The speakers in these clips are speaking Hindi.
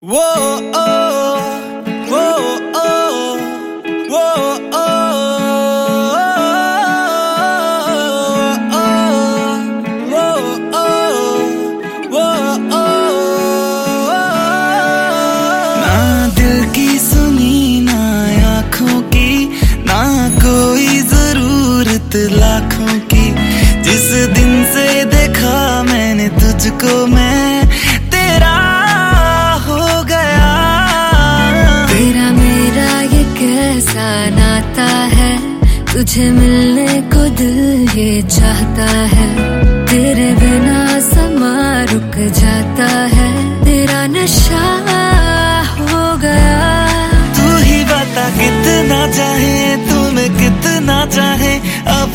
वो ओ वो ओ वो ओ वो ओ ना दिल की सुनी ना आँखों की ना कोई जरूरत लाखों की। जिस दिन से देखा मैंने तुझको मैं तेरा हो गया। तेरा मेरा ये कैसा नाता है, तुझे मिलने को दिल ये चाहता है। तेरे बिना समा रुक जाता है, तेरा नशा हो गया। तू ही बता कितना चाहे तुम्हें कितना चाहे, अब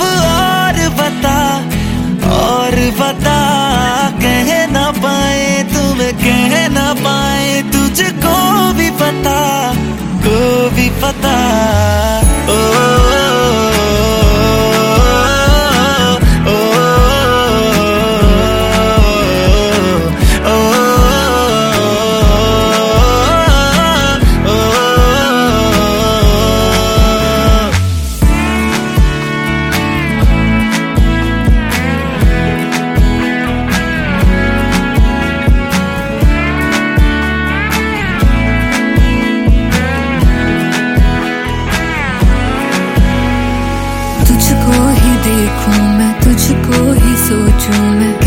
और बता कह ना पाए तुम्हें कह ना पाए, तुझको भी पता को भी पता। तुझको ही देखूं मैं, तुझको ही सोचूं मैं।